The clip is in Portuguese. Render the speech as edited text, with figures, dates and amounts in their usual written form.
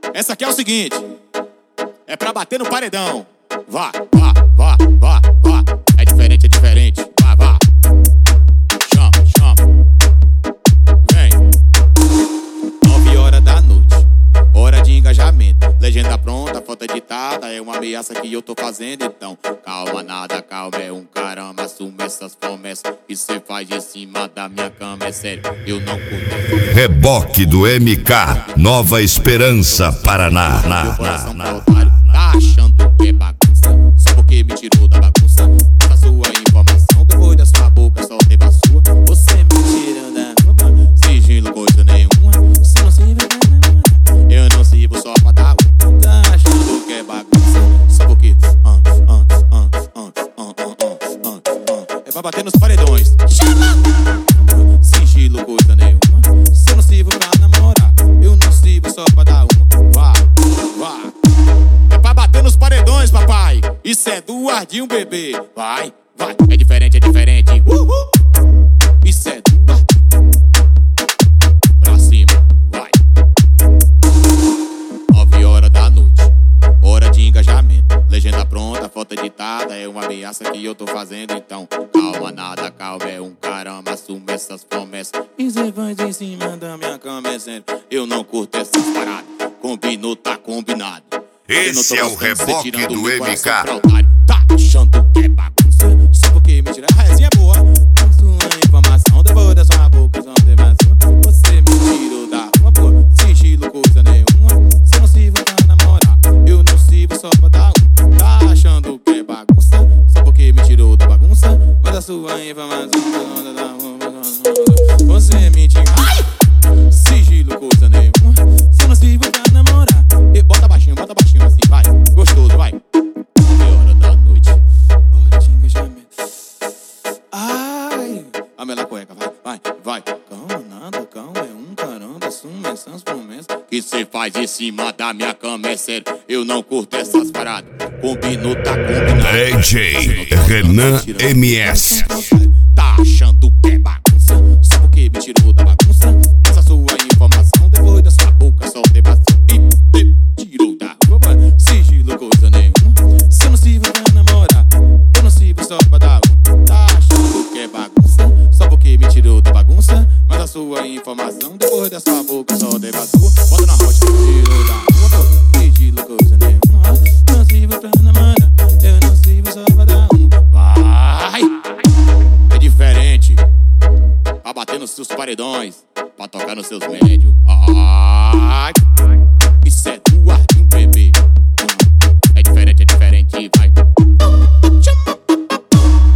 Essa aqui é o seguinte, é pra bater no paredão. Vá, vá, vá, vá, vá. É diferente, é diferente. Vá, vá. Chama, chama. Vem. 9 horas da noite, hora de engajamento. Legenda pronta, foto editada. É uma ameaça que eu tô fazendo. Então, calma, nada, calma, é um caramba. Assume essas promessas que cê faz em cima da minha cama. É sério, eu não curto. Reboque do MK, Nova Esperança, Paraná. Meu coração tá otário, tá achando que é bagunça. Só porque me tirou da bagunça. Da sua informação, depois da sua boca só teve a sua. Você me tirou da sigilo, coisa nenhuma. Você não se vê, eu não sirvo só pra dar uma. Tá achando que é bagunça. Só porque é pra bater nos paredões. Chama! Sigilo, coisa nenhuma. Você não sirvo pra namorar. Eu não sirvo só pra dar uma. Vá, vá. É pra bater nos paredões, papai. Isso é do Ardinho, bebê. Vai, vai. É diferente, é diferente. Isso é do Ardinho. Pra cima, vai. 9 horas da noite, hora de engajamento. Legenda pronta, foto editada. É uma ameaça que eu tô fazendo. Então, calma, nada, calma, é um caramba. Assume essas promessas e cê faz em cima da minha cama. É sério, eu não curto essas paradas. Combinou, tá combinado. Esse é o reboque do MK. Tá achando que é bagunça. Só porque me tira a resenha boa. Sua informação depois da sua boca só tem mais uma. Você me tirou da rua, pô. Sigilo, coisa nenhuma. Você não sirva pra namorar. Eu não sirvo só pra dar uma. Tá achando que é bagunça. Só porque me tirou da bagunça. Mas a sua informação você me tirou. Sigilo, coisa nenhuma. Você não sirva pra namorar. E bota baixinho assim, vai. Gostoso, vai. 9 horas da noite, hora de engajamento. Ai, a mela cueca, vai, vai, vai. Calma, nada, calma, é um caramba. Assume essas promessas que cê faz em cima da minha cama. É sério, eu não curto essas paradas. Combinou, tá combinado. DJ Renan MS. Tá achando que é bagunça. Só porque me tirou da bagunça. Essa sua informação depois da sua boca só teve assim. E tirou da rua, sigilo, coisa nenhuma. Você não sirva pra namorar. Eu não sirvo só pra dar uma. Tá achando que é bagunça. Só porque me tirou da bagunça. Mas a sua informação depois da sua boca só teve a sua. Bota na rocha, tirou da rua, sigilo, coisa nenhuma. Não sirvo pra namorar. Eu não sirvo só pra dar uma. Vai! É diferente. Pra bater nos seus paredões, pra tocar nos seus médios.